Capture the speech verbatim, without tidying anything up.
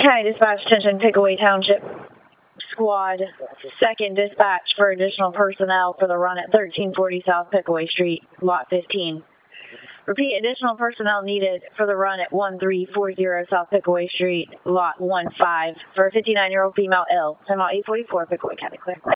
County Dispatch, attention, Pickaway Township Squad, second dispatch for additional personnel for the run at thirteen forty South Pickaway Street, Lot fifteen. Repeat, additional personnel needed for the run at thirteen forty South Pickaway Street, Lot fifteen, for a fifty-nine-year-old female ill. Time out eight forty-four, Pickaway County, clear.